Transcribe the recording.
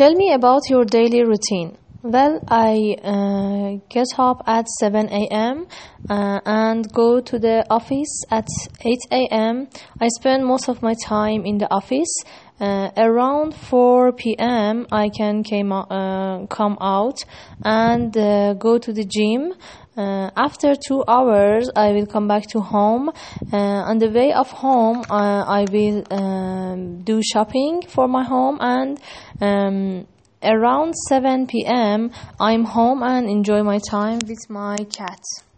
Tell me about your daily routine. Well, I get up at 7 a.m. And go to the office at 8 a.m. I spend most of my time in the office. Around 4 p.m. I can come out and go to the gym. After 2 hours, I will come back to home. On the way of home, I will do shopping for my home, and around 7 p.m. I'm home and enjoy my time with my cat.